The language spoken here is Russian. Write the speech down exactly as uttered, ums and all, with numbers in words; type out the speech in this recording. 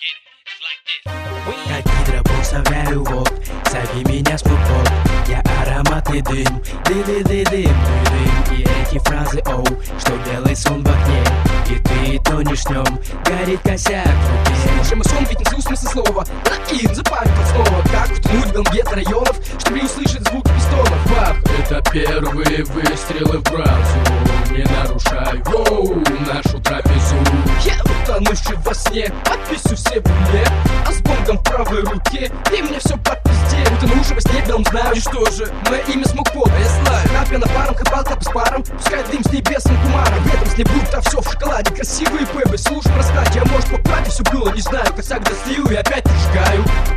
Как гидропон вставляю вот, зови меня спокон. Я ароматный дым, ды-ды-ды-дым, дым. И эти фразы, оу, что белый сон в окне. И ты тонешь в нем, горит косяк внутри. Слушай, мой сон, ведь не слышу смысл слова. Лакин, запамятовал снова, как втянуть галгет районов, чтобы не услышать звуки пистонов. Баб, это первые выстрелы в бразу. Не нарушай, воу, нашу трапезу. Я утонувший во сне, подписью все мне, а с бонгом в правой руке, и мне все под пизде. Утонувший во сне белым знаю, и что же, мое имя Смокпот, а я знаю. Капля на паром, копалка по спарам, пускай дым с небесным кумаром. В этом сне будто все в шоколаде, красивые пэбы, слушай в раскладе. А может по правде все было, не знаю, косяк достаю и опять прижигаю.